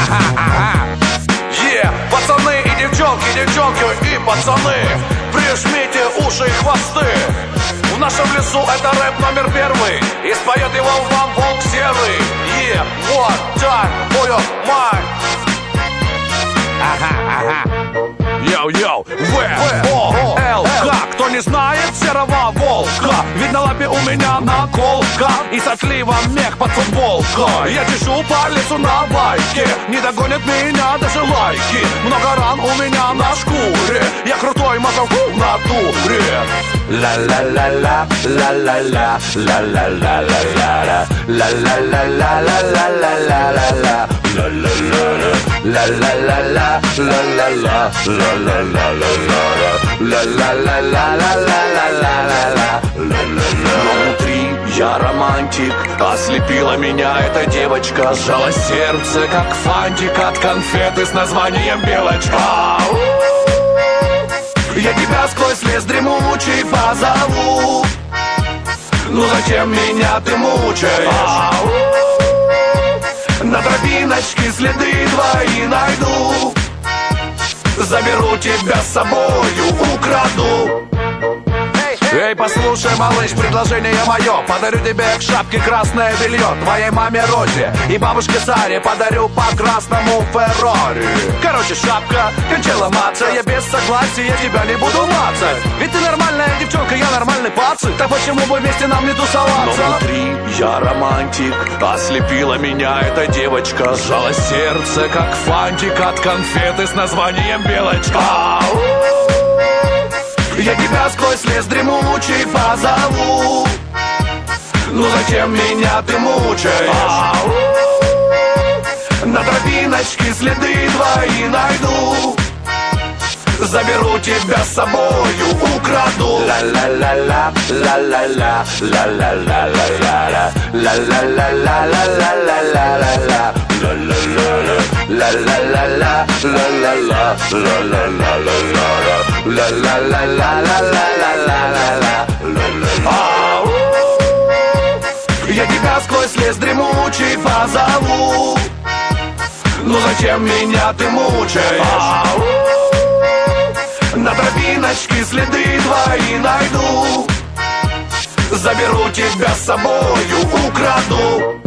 Пацаны и девчонки и пацаны, прижмите уши и хвосты. В нашем лесу это рэп номер первый, и споет его вам волк серый. One time for your mind. Йоу-йоу, В-О-Л-К. Кто не знает серого волка, ведь на лапе у меня наколка и со сливом мех под футболкой. Я чешу по лесу на байке, не догонят меня даже лайки. Много ран у меня на шкуре, я крутой мазовку в натуре. Ла-ла-ла-ла, ла-ла-ла, ла-ла-ла-ла-ла, ла-ла-ла-ла-ла-ла-ла-ла-ла. Ла-ла-ла-ла, ла-ла-ла, ла-ла-ла-ла-ла-ла-ла-ла-ла-ла-ла. Но внутри я романтик, ослепила меня эта девочка. Сжала сердце, как фантик от конфеты с названием Белочка. Я тебя сквозь лес дремучий позову, ну зачем меня ты мучаешь? На тропиночке следы твои найду, заберу тебя с собою, украду. Эй, послушай, малыш, предложение мое. Подарю тебе к шапке красное белье, твоей маме Розе и бабушке Саре подарю по красному Феррари. Короче, шапка, кончай ломаться, я без согласия тебя не буду мацать. Ведь ты нормальная девчонка, я нормальный пацан, так почему бы вместе нам не тусоваться? Но внутри я романтик, ослепила меня эта девочка. Сжала сердце, как фантик от конфеты с названием Белочка. Я тебя сквозь лес дремучий позову, ну зачем меня ты мучаешь? На тропиночке следы твои найду, заберу тебя с собою, украду. Ла-ла-ла-ла, ла-ла-ла, ла-ла-ла-ла-ла, ла-ла-ла-ла-ла-ла-ла-ла-ла. Ла-ла-ла-ла, ла-ла-ла, ла-ла-ла-ла-ла-ла, ла-ла-ла-ла-ла-ла-ла-ла-ла. Я тебя сквозь лес дремучий позову, ну зачем меня ты мучаешь? На тропиночке следы твои найду, заберу тебя с собою, украду.